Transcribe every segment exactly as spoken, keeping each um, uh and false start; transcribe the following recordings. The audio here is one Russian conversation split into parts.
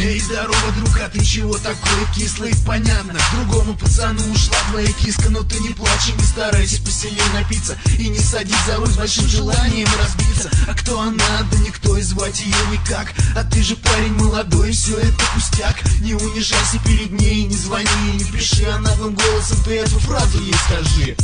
Эй, здорово, друг, а ты чего такой кислый? Понятно, к другому пацану ушла твоя киска. Но ты не плачь и не старайся посильнее напиться, и не садись за руль с большим желанием разбиться. А кто она? Да никто, и звать ее никак. А ты же парень молодой, все это пустяк. Не унижайся перед ней, не звони и не пиши, а наглым голосом ты эту фразу ей скажи.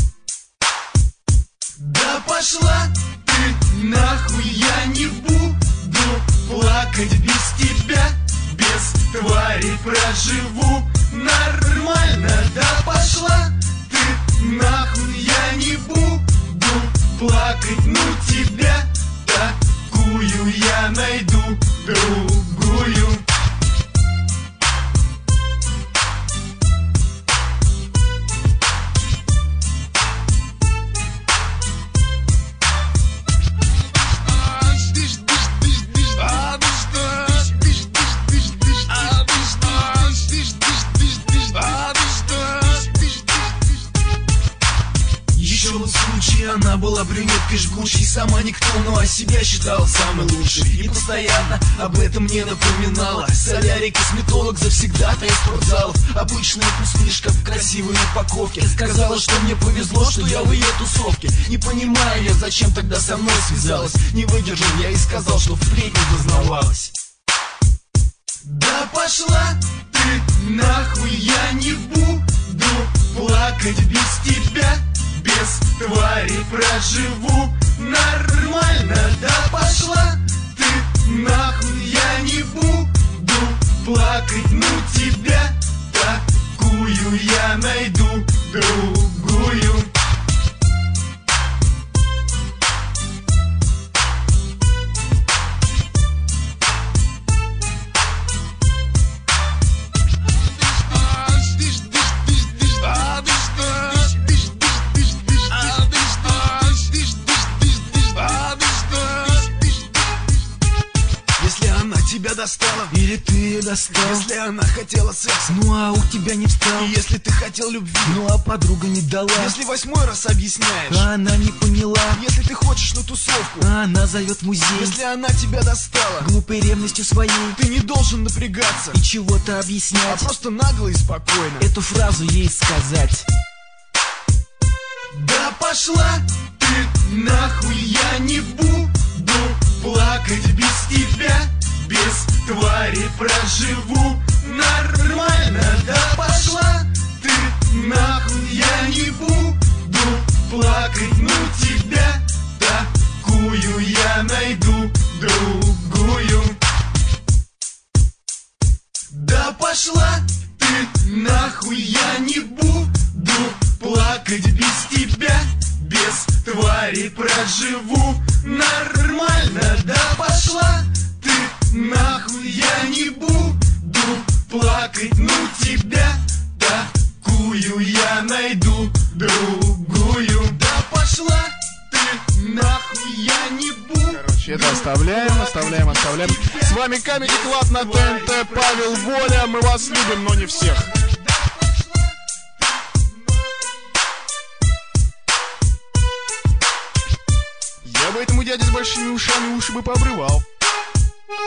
Да пошла ты нахуй, я не буду плакать без тебя. Без твари проживу нормально. Да пошла ты нахуй, я не буду плакать. Ну тебя такую я найду другую. Она была брюнеткой жгучей, сама никто, но о себя считала самой лучшей. И постоянно об этом мне напоминала. Солярий, косметолог, завсегдатая спортзалов. Обычная пустышка в красивой упаковке. Сказала, что мне повезло, что я в ее тусовке. Не понимаю я, зачем тогда со мной связалась. Не выдержал я и сказал, что впредь не дознавалась. Да пошла ты нахуй, я не буду плакать без тебя. Без твари проживу нормально. Да пошла ты нахуй, я не буду плакать. Ну тебя такую я найду другую. Тебя достала, или ты ее достал? Если она хотела секса, ну а у тебя не встал. И если ты хотел любви, ну а подруга не дала. Если восьмой раз объясняешь, а она не поняла. Если ты хочешь на тусовку, а она зовет в музей. Если она тебя достала глупой ревностью своей, ты не должен напрягаться и чего-то объяснять, а просто нагло и спокойно эту фразу ей сказать. Да пошла ты нахуй, я не буду плакать без тебя. Без твари проживу нормально. Да пошла ты нахуй, я не буду плакать. Ну тебя такую я найду другую. Да пошла ты нахуй, я не буду плакать без тебя. Без твари проживу нормально. Да пошла нахуй, я не буду плакать. Ну тебя такую я найду другую. Да пошла ты нахуй, я не буду. Короче, это оставляем, оставляем, оставляем. С вами Comedy Club на ТНТ, Павел Воля. Мы вас любим, но не всех. Я бы этому дяде с большими ушами уши бы пообрывал.